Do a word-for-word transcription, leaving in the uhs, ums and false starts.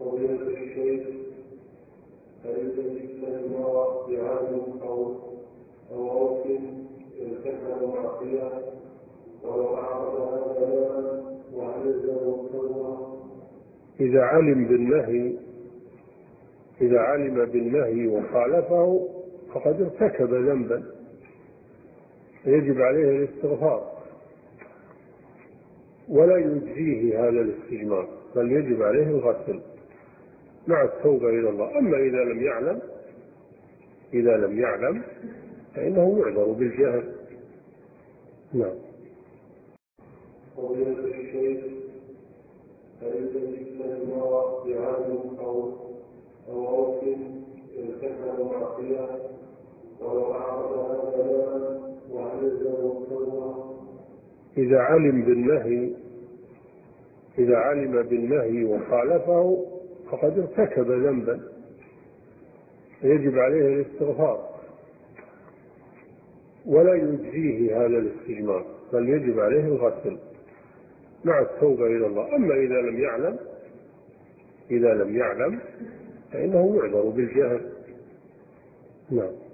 فضيلة الشيخ، فليس الاستثمار بعالم أو أو عرف ارتكب معصية ولو أعرض هذا لا وهل يلزمه التوبة؟ إذا علم بالنهي إذا علم بالنهي وخالفه فقد ارتكب ذنبا يجب عليه الاستغفار ولا يجزيه هذا الاستجمار، بل يجب عليه الغسل مع التوبة إلى الله. أما إذا لم يعلم إذا لم يعلم فإنه يعذر بالجهل. نعم. فضيلة الشيخ، فليس الاستثمار بعالم أو أو عرف ارتكب معصية ولو أعرض هذا لا وهل يلزمه التوبة؟ إذا علم بالنهي إذا علم بالنهي وخالفه فقد ارتكب ذنبا يجب عليه الاستغفار ولا يجزيه هذا الاستجمار، بل يجب عليه الغسل مع التوبة إلى الله. أما إذا لم يعلم إذا لم يعلم فإنه يعذر بالجهل. نعم.